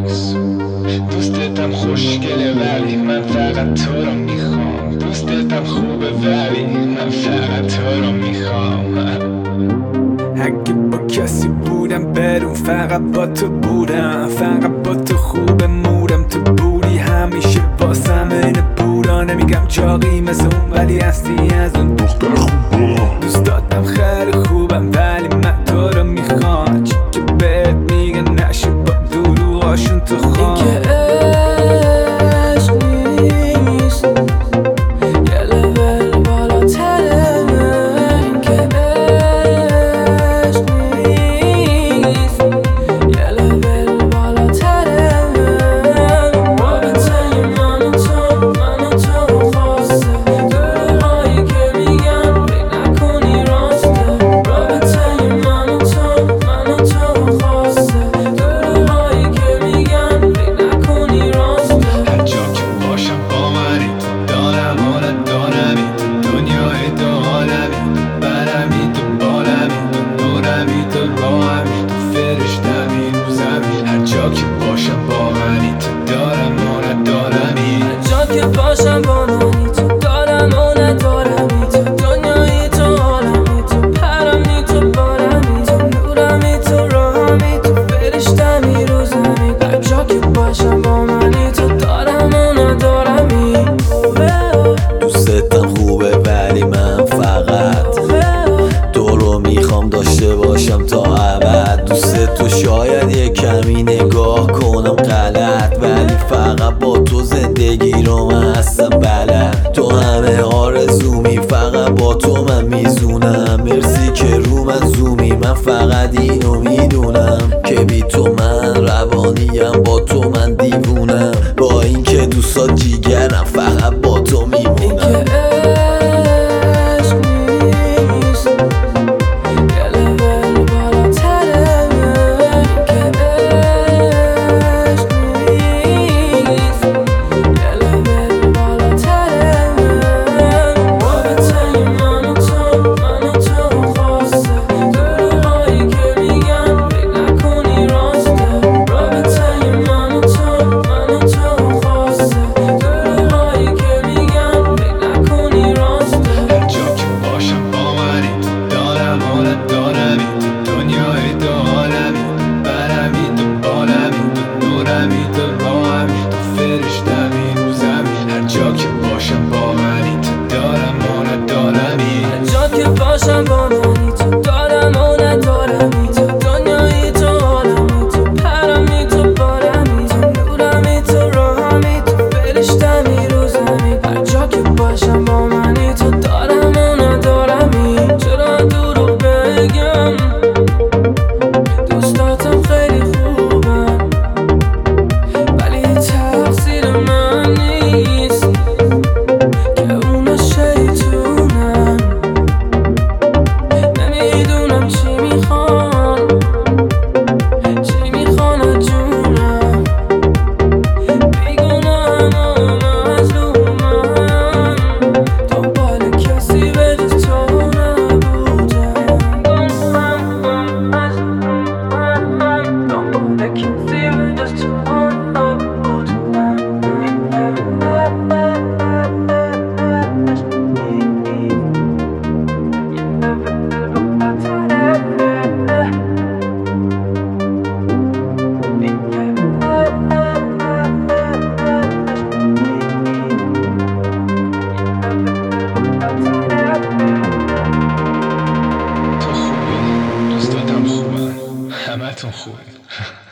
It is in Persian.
دوستتم خوشگله ولی من فقط تو رو میخوام. دوستتم خوبه ولی من فقط تو رو میخوام. اگه با کسی بودم برون فقط با تو بودم، فقط با تو خوبه مودم، تو بودی همیشه واسم اینه بودا. نمیگم چاقی مثل اون ولی هستی از اون دختر خوبه. دوست دادم خیلی خوبم ولی من تو رو میخوام. چی که بهت میگن نشه با دروغاشون تو خوام. این که عشق نیست یه لول بالاتره. این که عشق نیست یه لول بالاتره. رابطه من و تو خاصه، دروغایی که میگن فکر نکنی راسته. رابطه من و تو خاصه، دروغایی که میگن فکر نکنی راسته. هر جا که باشم با منی، تو دارم و ندارمی، تو دنیای دو عالمی، تو برمی تو بالمی، تو نورمی تو راهمی، تو فرشتمی رو زمین. هر جا که باشم با منی، تو دارم و ندارمی. هر جا که باشم با منی، تو دارم و ندارمی، تو دنیایی تو عالمی، تو پرمی تو بارمی، تو نورمی تو راهمی، تو فرشتمی رو زمین. هر جا که باشم با منی، تو دارم و ندارمی. دوستتم خوبه ولی من فقط تو رو میخوام داشته باشم تا ابد. دوست تو شاید یه کمی نگاه کنم غلط، ولی فقط با تو زندگی رو من هستم بلد. تو همه آرزومی، فقط با تو من میزونم. مرسی که رو من زومی، من فقط اینو میدونم که بی تو من روانیم، با تو من دیوونم. با اینکه دوستات جیگرم فقط با تو میمونم. این که عشق نیست یه لول بالاتره. این که عشق نیست یه لول بالاتره. رابطه من و تو خاصه، دروغایی که میگن فکر نکنی راسته. رابطه من و تو خاصه، دروغایی که میگن فکر نکنی راسته. هر جا که باشم با منی، تو دارم و ندارمی، تو دنیای دو عالمی، برمی تو بالمی، تو نورمی تو راهمی، تو فرشتمی رو زمین. هر جا که باشم با منی، تو دارم و ندارمی. هر جا که باشم با منی، تو دارم و ندارمی، تو دنیایی تو عالمی، تو پرمی تو بارمی، تو نورمی تو راهمی، تو فرشتمی رو زمین. هر جا که باشم با منی، تو دارم و ندارمی. چرا دروغ بگم دوستاتم خیلی خوبم، ولی تقصیر من نیست که اونا شیطونن. نمیدونم چی میخوان از جونم. بیگناهم و مظلومم، دنبال کسی به جز تو نبودم. دنبال کسی به جز تو تو خوبی، دوستاتم خوبن، همه تون خوبین.